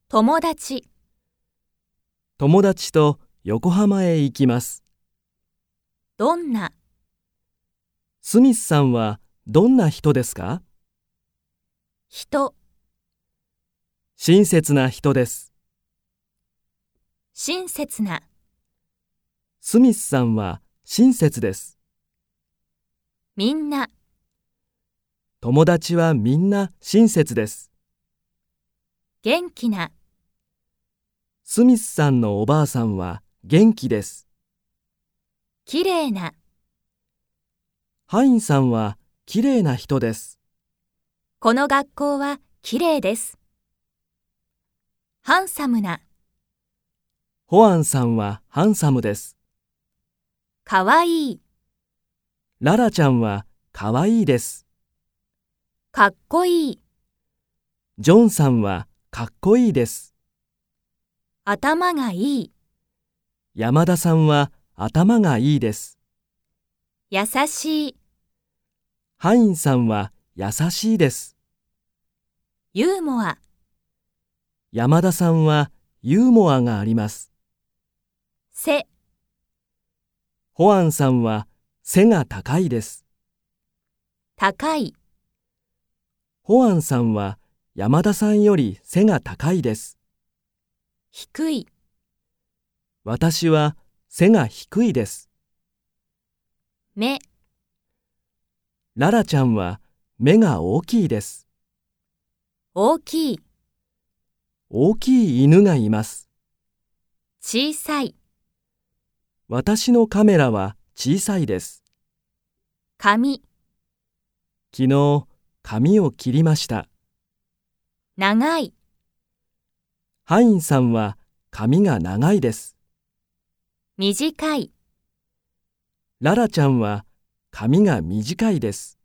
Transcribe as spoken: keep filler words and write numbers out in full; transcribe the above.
友達、 友達と横浜へ行きます。 どんな、 スミスさんはどんな人ですか？ 人、 親切な人です。 親切な、 スミスさんは親切です。 みんな、 友達はみんな親切です。 元気な、 スミスさんのおばあさんは元気です。 きれいな、 ハインさんはきれいな人です。 この学校はきれいです。ハンサムな、 ホアンさんはハンサムです。 かわいい、 ララちゃんはかわいいです。 かっこいい、 ジョンさんはかっこいいです。 頭がいい、 山田さんは頭がいいです。 優しい、 ハインさんは優しいです。 ユーモア、 山田さんはユーモアがあります。 背、 ホアンさんは背が高いです。 高い、 ホアンさんは山田さんより背が高いです。 低い、 私は背が低いです。 目、 ララちゃんは目が大きいです。 大きい、 大きい犬がいます。 小さい、 私のカメラは小さいです。 髪、 昨日、髪を切りました。 長い、 ハインさんは髪が長いです。 短い、 ララちゃんは髪が短いです。